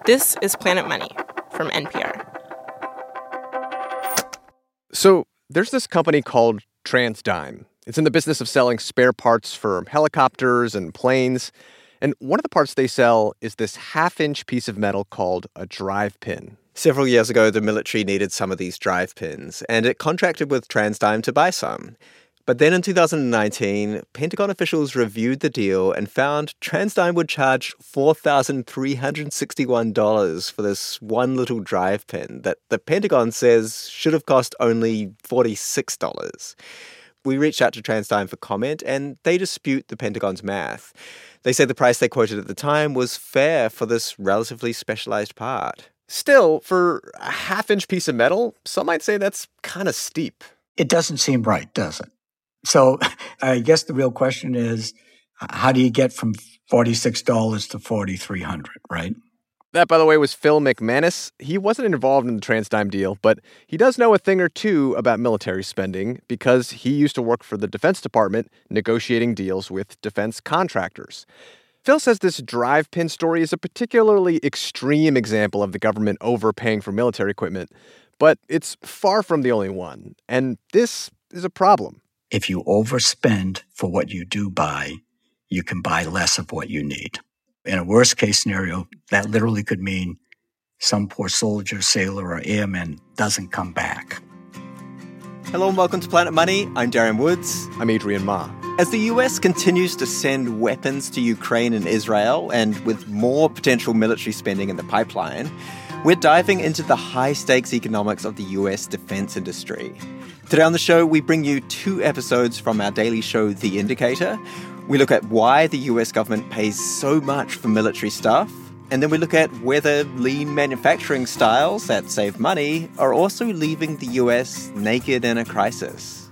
This is Planet Money from NPR. So there's this company called TransDigm. It's in the business of selling spare parts for helicopters and planes. And one of the parts they sell is this half-inch piece of metal called a drive pin. Several years ago, the military needed some of these drive pins, and it contracted with TransDigm to buy some. But then in 2019, Pentagon officials reviewed the deal and found TransDigm would charge $4,361 for this one little drive pin that the Pentagon says should have cost only $46. We reached out to TransDigm for comment, and they dispute the Pentagon's math. They say the price they quoted at the time was fair for this relatively specialized part. Still, for a half-inch piece of metal, some might say that's kind of steep. It doesn't seem right, does it? So I guess the real question is, how do you get from $46 to $4,300, right? That, by the way, was Phil McManus. He wasn't involved in the TransDigm deal, but he does know a thing or two about military spending because he used to work for the Defense Department negotiating deals with defense contractors. Phil says this drive pin story is a particularly extreme example of the government overpaying for military equipment, but it's far from the only one, and this is a problem. If you overspend for what you do buy, you can buy less of what you need. In a worst-case scenario, that literally could mean some poor soldier, sailor, or airman doesn't come back. Hello and welcome to Planet Money. I'm Darian Woods. I'm Adrian Ma. As the US continues to send weapons to Ukraine and Israel, and with more potential military spending in the pipeline, we're diving into the high-stakes economics of the US defense industry. Today on the show, we bring you 2 episodes from our daily show, The Indicator. We look at why the US government pays so much for military stuff, and then we look at whether lean manufacturing styles that save money are also leaving the US naked in a crisis.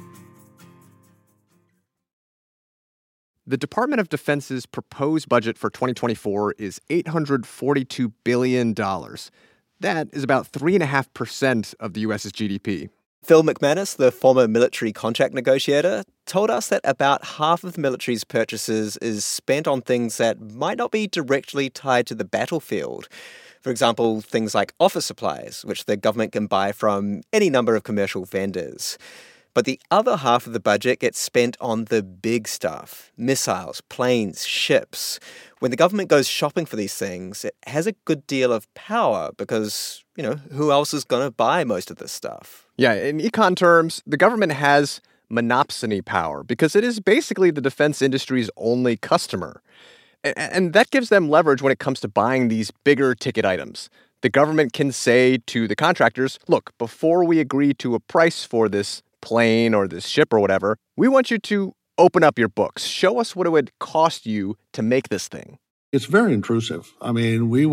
The Department of Defense's proposed budget for 2024 is $842 billion. That is about 3.5% of the U.S.'s GDP. Phil McManus, the former military contract negotiator, told us that about half of the military's purchases is spent on things that might not be directly tied to the battlefield. For example, things like office supplies, which the government can buy from any number of commercial vendors. But the other half of the budget gets spent on the big stuff: missiles, planes, ships. When the government goes shopping for these things, it has a good deal of power because, who else is going to buy most of this stuff? Yeah, in econ terms, the government has monopsony power because it is basically the defense industry's only customer. And that gives them leverage when it comes to buying these bigger ticket items. The government can say to the contractors, look, before we agree to a price for this plane or this ship or whatever, we want you to open up your books. Show us what it would cost you to make this thing. It's very intrusive. I mean, we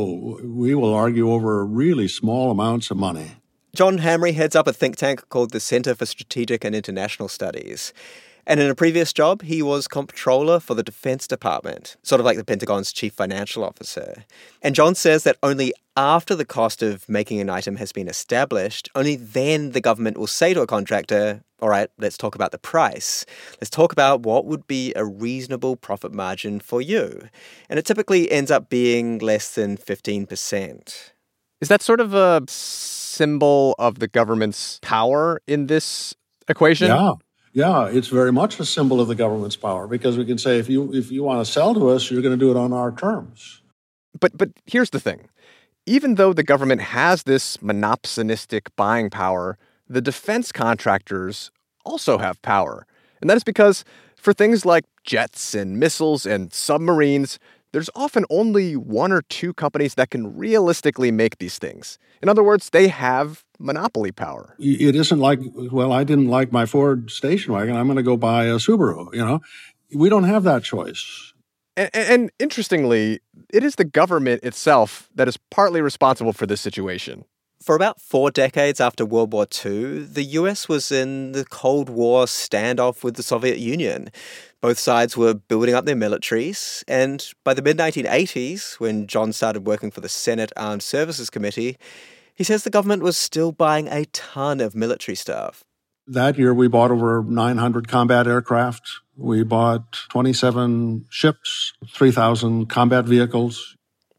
will argue over really small amounts of money. John Hamre heads up a think tank called the Center for Strategic and International Studies. And in a previous job, he was comptroller for the Defense Department, sort of like the Pentagon's chief financial officer. And John says that only after the cost of making an item has been established, only then the government will say to a contractor, all right, let's talk about the price. Let's talk about what would be a reasonable profit margin for you. And it typically ends up being less than 15%. Is that sort of a symbol of the government's power in this equation? Yeah, it's very much a symbol of the government's power because we can say if you want to sell to us, you're going to do it on our terms. But here's the thing. Even though the government has this monopsonistic buying power, the defense contractors also have power. And that is because for things like jets and missiles and submarines, there's often only 1 or 2 companies that can realistically make these things. In other words, they have monopoly power. It isn't like, well, I didn't like my Ford station wagon, I'm going to go buy a Subaru, We don't have that choice. And interestingly, it is the government itself that is partly responsible for this situation. For about 4 decades after World War II, the US was in the Cold War standoff with the Soviet Union. Both sides were building up their militaries, and by the mid-1980s, when John started working for the Senate Armed Services Committee, he says the government was still buying a ton of military stuff. That year, we bought over 900 combat aircraft. We bought 27 ships, 3,000 combat vehicles.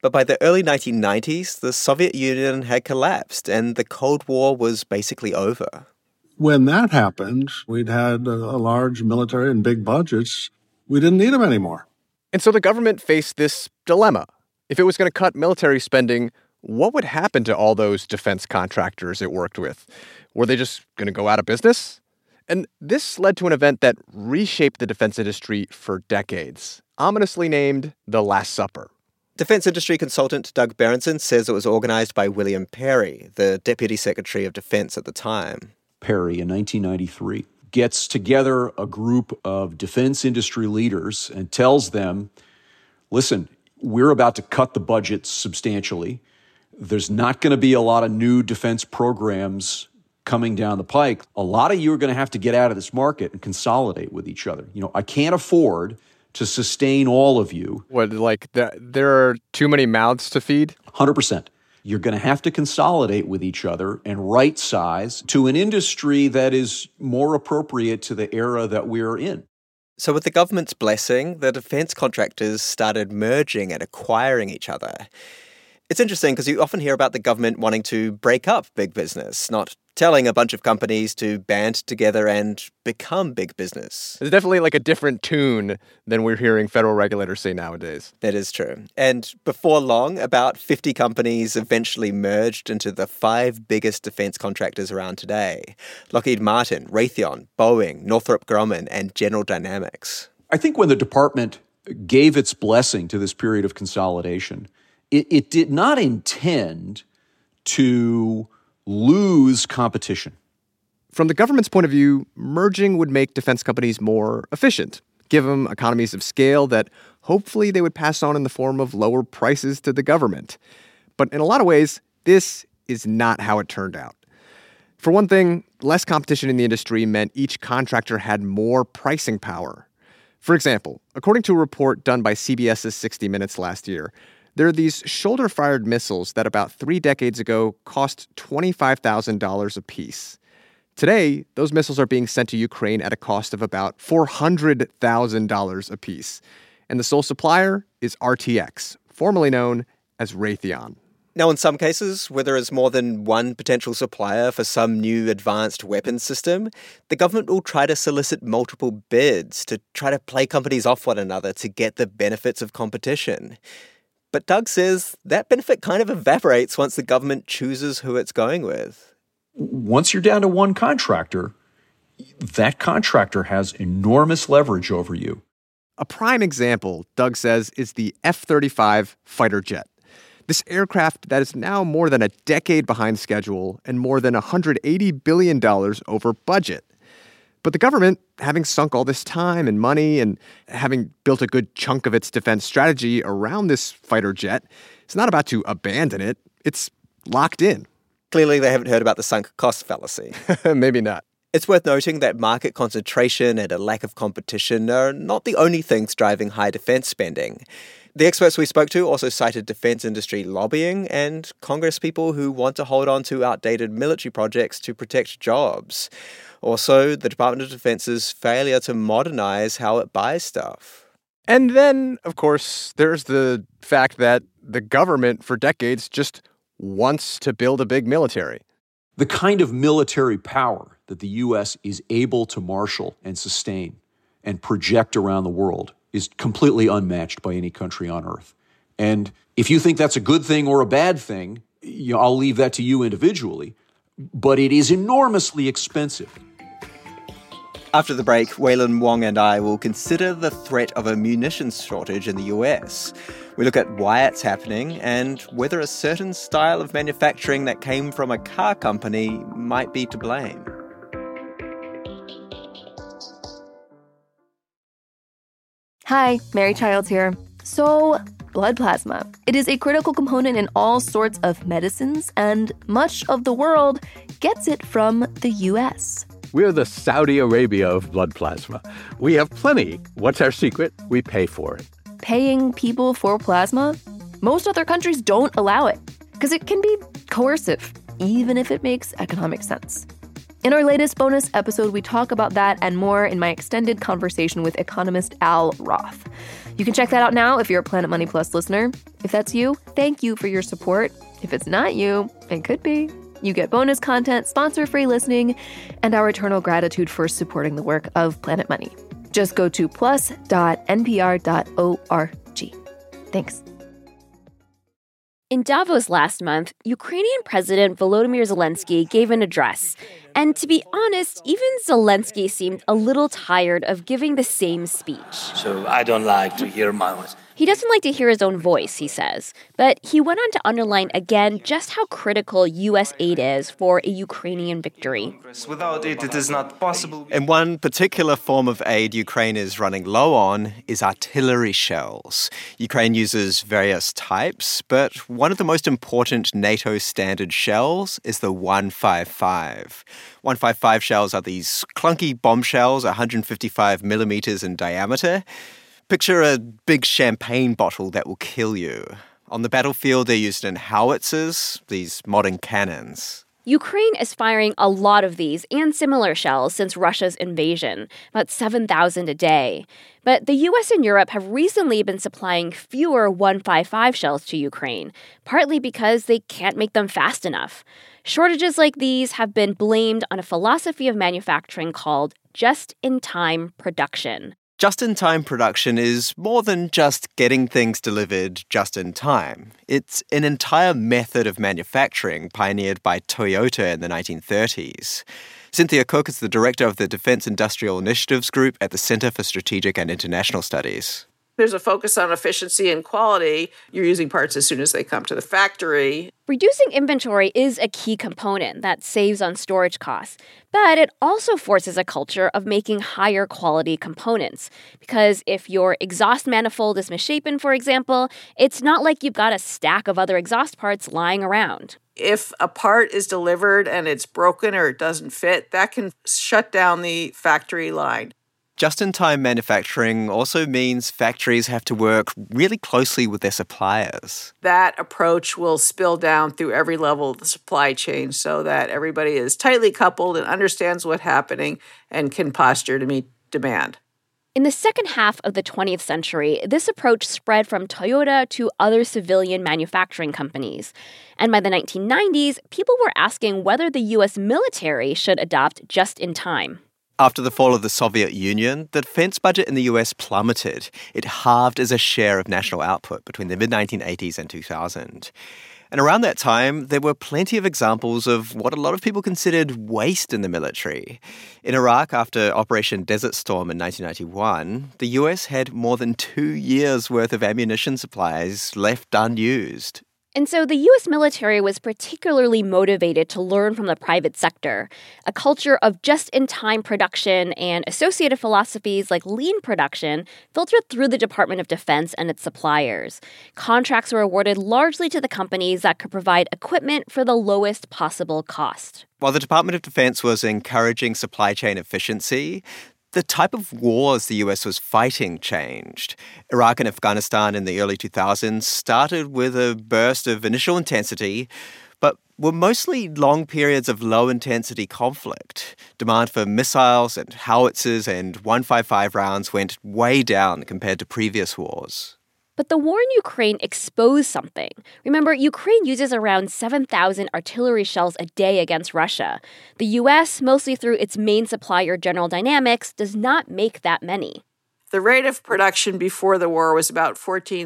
But by the early 1990s, the Soviet Union had collapsed and the Cold War was basically over. When that happened, we'd had a large military and big budgets. We didn't need them anymore. And so the government faced this dilemma. If it was going to cut military spending, what would happen to all those defense contractors it worked with? Were they just going to go out of business? And this led to an event that reshaped the defense industry for decades, ominously named the Last Supper. Defense industry consultant Doug Berenson says it was organized by William Perry, the Deputy Secretary of Defense at the time. Perry, in 1993, gets together a group of defense industry leaders and tells them, listen, we're about to cut the budget substantially. There's not going to be a lot of new defense programs coming down the pike. A lot of you are going to have to get out of this market and consolidate with each other. I can't afford to sustain all of you. What, like there are too many mouths to feed? 100%. You're going to have to consolidate with each other and right size to an industry that is more appropriate to the era that we're in. So with the government's blessing, the defense contractors started merging and acquiring each other. It's interesting because you often hear about the government wanting to break up big business, not telling a bunch of companies to band together and become big business. It's definitely like a different tune than we're hearing federal regulators say nowadays. That is true. And before long, about 50 companies eventually merged into the 5 biggest defense contractors around today: Lockheed Martin, Raytheon, Boeing, Northrop Grumman, and General Dynamics. I think when the department gave its blessing to this period of consolidation, it did not intend to lose competition. From the government's point of view, merging would make defense companies more efficient, give them economies of scale that hopefully they would pass on in the form of lower prices to the government. But in a lot of ways, this is not how it turned out. For one thing, less competition in the industry meant each contractor had more pricing power. For example, according to a report done by CBS's 60 Minutes last year, there are these shoulder-fired missiles that about 3 decades ago cost $25,000 apiece. Today, those missiles are being sent to Ukraine at a cost of about $400,000 apiece. And the sole supplier is RTX, formerly known as Raytheon. Now, in some cases, where there is more than one potential supplier for some new advanced weapons system, the government will try to solicit multiple bids to try to play companies off one another to get the benefits of competition. But Doug says that benefit kind of evaporates once the government chooses who it's going with. Once you're down to one contractor, that contractor has enormous leverage over you. A prime example, Doug says, is the F-35 fighter jet. This aircraft that is now more than a decade behind schedule and more than $180 billion over budget. But the government, having sunk all this time and money and having built a good chunk of its defense strategy around this fighter jet, is not about to abandon it. It's locked in. Clearly, they haven't heard about the sunk cost fallacy. Maybe not. It's worth noting that market concentration and a lack of competition are not the only things driving high defense spending. The experts we spoke to also cited defense industry lobbying and Congress people who want to hold on to outdated military projects to protect jobs. Also, the Department of Defense's failure to modernize how it buys stuff. And then, of course, there's the fact that the government for decades just wants to build a big military. The kind of military power that the U.S. is able to marshal and sustain and project around the world is completely unmatched by any country on earth. And if you think that's a good thing or a bad thing, I'll leave that to you individually. But it is enormously expensive. After the break, Waylon Wong and I will consider the threat of a munitions shortage in the US. We look at why it's happening and whether a certain style of manufacturing that came from a car company might be to blame. Hi, Mary Childs here. So, blood plasma. It is a critical component in all sorts of medicines, and much of the world gets it from the US. We're the Saudi Arabia of blood plasma. We have plenty. What's our secret? We pay for it. Paying people for plasma? Most other countries don't allow it, because it can be coercive, even if it makes economic sense. In our latest bonus episode, we talk about that and more in my extended conversation with economist Al Roth. You can check that out now if you're a Planet Money Plus listener. If that's you, thank you for your support. If it's not you, it could be. You get bonus content, sponsor-free listening, and our eternal gratitude for supporting the work of Planet Money. Just go to plus.npr.org. Thanks. In Davos last month, Ukrainian President Volodymyr Zelensky gave an address. And to be honest, even Zelensky seemed a little tired of giving the same speech. So I don't like to hear my voice. He doesn't like to hear his own voice, he says. But he went on to underline again just how critical U.S. aid is for a Ukrainian victory. Without it, it is not possible. And one particular form of aid Ukraine is running low on is artillery shells. Ukraine uses various types, but one of the most important NATO standard shells is the 155. 155 shells are these clunky bomb shells, 155 millimeters in diameter. Picture a big champagne bottle that will kill you. On the battlefield, they're used in howitzers, these modern cannons. Ukraine is firing a lot of these and similar shells since Russia's invasion, about 7,000 a day. But the U.S. and Europe have recently been supplying fewer 155 shells to Ukraine, partly because they can't make them fast enough. Shortages like these have been blamed on a philosophy of manufacturing called just-in-time production. Just-in-time production is more than just getting things delivered just in time. It's an entire method of manufacturing pioneered by Toyota in the 1930s. Cynthia Cook is the director of the Defense Industrial Initiatives Group at the Center for Strategic and International Studies. There's a focus on efficiency and quality. You're using parts as soon as they come to the factory. Reducing inventory is a key component that saves on storage costs, but it also forces a culture of making higher quality components. Because if your exhaust manifold is misshapen, for example, it's not like you've got a stack of other exhaust parts lying around. If a part is delivered and it's broken or it doesn't fit, that can shut down the factory line. Just-in-time manufacturing also means factories have to work really closely with their suppliers. That approach will spill down through every level of the supply chain so that everybody is tightly coupled and understands what's happening and can posture to meet demand. In the second half of the 20th century, this approach spread from Toyota to other civilian manufacturing companies. And by the 1990s, people were asking whether the U.S. military should adopt just-in-time. After the fall of the Soviet Union, the defense budget in the US plummeted. It halved as a share of national output between the mid-1980s and 2000. And around that time, there were plenty of examples of what a lot of people considered waste in the military. In Iraq, after Operation Desert Storm in 1991, the US had more than 2 years' worth of ammunition supplies left unused. And so the U.S. military was particularly motivated to learn from the private sector. A culture of just-in-time production and associated philosophies like lean production filtered through the Department of Defense and its suppliers. Contracts were awarded largely to the companies that could provide equipment for the lowest possible cost. While the Department of Defense was encouraging supply chain efficiency, the type of wars the US was fighting changed. Iraq and Afghanistan in the early 2000s started with a burst of initial intensity, but were mostly long periods of low-intensity conflict. Demand for missiles and howitzers and 155 rounds went way down compared to previous wars. But the war in Ukraine exposed something. Remember, Ukraine uses around 7,000 artillery shells a day against Russia. The U.S., mostly through its main supplier General Dynamics, does not make that many. The rate of production before the war was about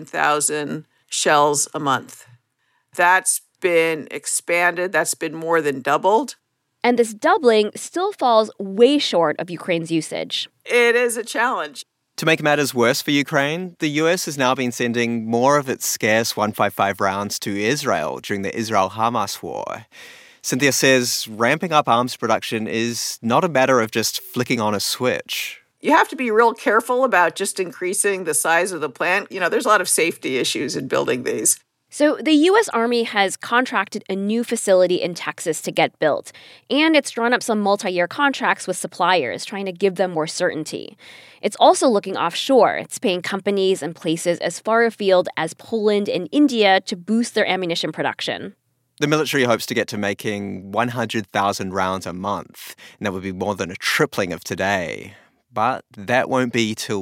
14,000 shells a month. That's been expanded. That's been more than doubled. And this doubling still falls way short of Ukraine's usage. It is a challenge. To make matters worse for Ukraine, the US has now been sending more of its scarce 155 rounds to Israel during the Israel-Hamas war. Cynthia says ramping up arms production is not a matter of just flicking on a switch. You have to be real careful about just increasing the size of the plant. There's a lot of safety issues in building these. So the U.S. Army has contracted a new facility in Texas to get built, and it's drawn up some multi-year contracts with suppliers, trying to give them more certainty. It's also looking offshore. It's paying companies and places as far afield as Poland and India to boost their ammunition production. The military hopes to get to making 100,000 rounds a month, and that would be more than a tripling of today. But that won't be till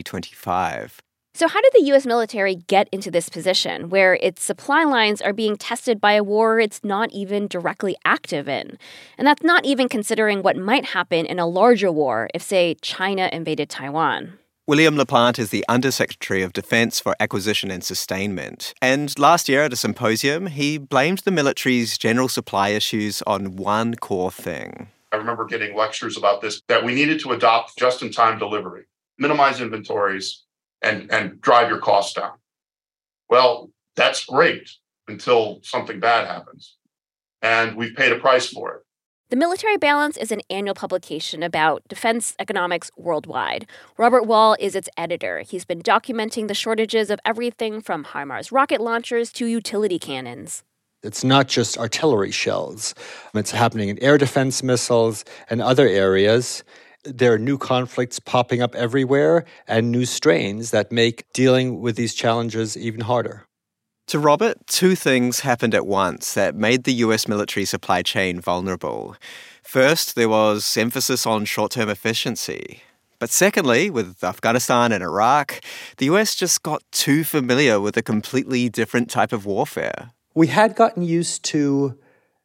2025. So how did the U.S. military get into this position, where its supply lines are being tested by a war it's not even directly active in? And that's not even considering what might happen in a larger war if, say, China invaded Taiwan. William LaPlante is the Undersecretary of Defense for Acquisition and Sustainment. And last year at a symposium, he blamed the military's general supply issues on one core thing. I remember getting lectures about this, that we needed to adopt just-in-time delivery, minimize inventories, and drive your costs down. Well, that's great until something bad happens. And we've paid a price for it. The Military Balance is an annual publication about defense economics worldwide. Robert Wall is its editor. He's been documenting the shortages of everything from HIMARS rocket launchers to utility cannons. It's not just artillery shells. It's happening in air defense missiles and other areas. There are new conflicts popping up everywhere and new strains that make dealing with these challenges even harder. To Robert, two things happened at once that made the US military supply chain vulnerable. First, there was emphasis on short-term efficiency. But secondly, with Afghanistan and Iraq, the US just got too familiar with a completely different type of warfare. We had gotten used to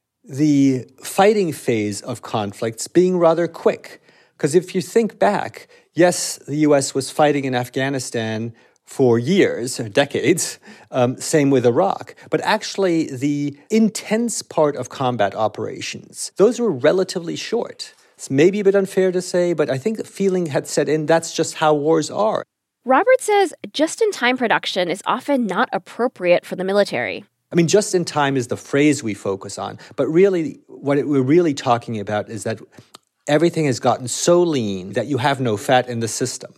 the fighting phase of conflicts being rather quick. Because if you think back, yes, the US was fighting in Afghanistan for years, or decades, same with Iraq. But actually, the intense part of combat operations, those were relatively short. It's maybe a bit unfair to say, but I think the feeling had set in that's just how wars are. Robert says just-in-time production is often not appropriate for the military. I mean, just-in-time is the phrase we focus on. But really, what we're really talking about is that everything has gotten so lean that you have no fat in the system.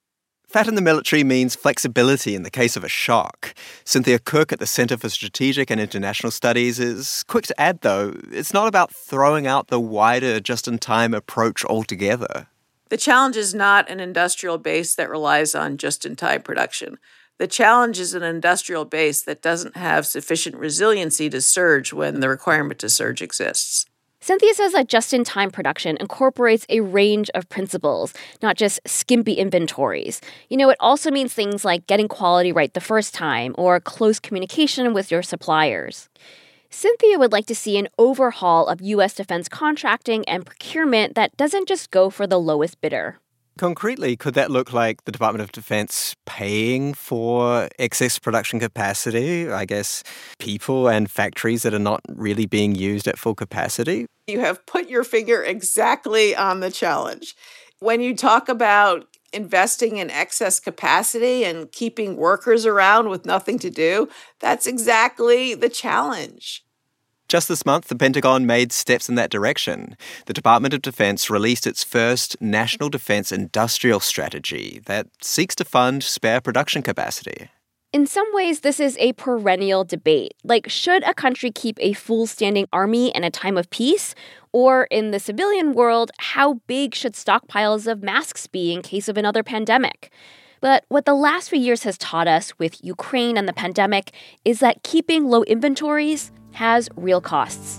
Fat in the military means flexibility in the case of a shock. Cynthia Cook at the Center for Strategic and International Studies is quick to add, though, it's not about throwing out the wider just-in-time approach altogether. The challenge is not an industrial base that relies on just-in-time production. The challenge is an industrial base that doesn't have sufficient resiliency to surge when the requirement to surge exists. Cynthia says that just-in-time production incorporates a range of principles, not just skimpy inventories. You know, it also means things like getting quality right the first time or close communication with your suppliers. Cynthia would like to see an overhaul of U.S. defense contracting and procurement that doesn't just go for the lowest bidder. Concretely, could that look like the Department of Defense paying for excess production capacity? I guess people and factories that are not really being used at full capacity? You have put your finger exactly on the challenge. When you talk about investing in excess capacity and keeping workers around with nothing to do, that's exactly the challenge. Just this month, the Pentagon made steps in that direction. The Department of Defense released its first National Defense Industrial Strategy that seeks to fund spare production capacity. In some ways, this is a perennial debate. Like, should a country keep a full standing army in a time of peace? Or in the civilian world, how big should stockpiles of masks be in case of another pandemic? But what the last few years has taught us with Ukraine and the pandemic is that keeping low inventories has real costs.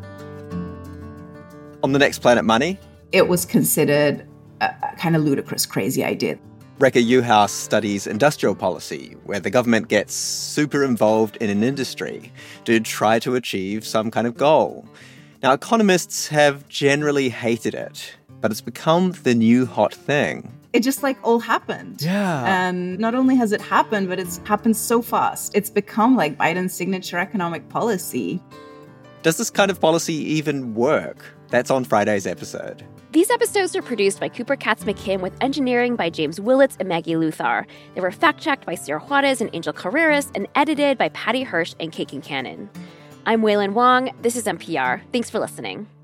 On the next Planet Money, it was considered a kind of ludicrous, crazy idea. Rekha Juhasz studies industrial policy, where the government gets super involved in an industry to try to achieve some kind of goal. Now, economists have generally hated it, but it's become the new hot thing. It just all happened. Yeah. And not only has it happened, but it's happened so fast. It's become like Biden's signature economic policy. Does this kind of policy even work? That's on Friday's episode. These episodes are produced by Cooper Katz-McKim with engineering by James Willits and Maggie Luthar. They were fact-checked by Sarah Juarez and Angel Carreras and edited by Patty Hirsch and Kate Kincannon. I'm Wailin Wong. This is NPR. Thanks for listening.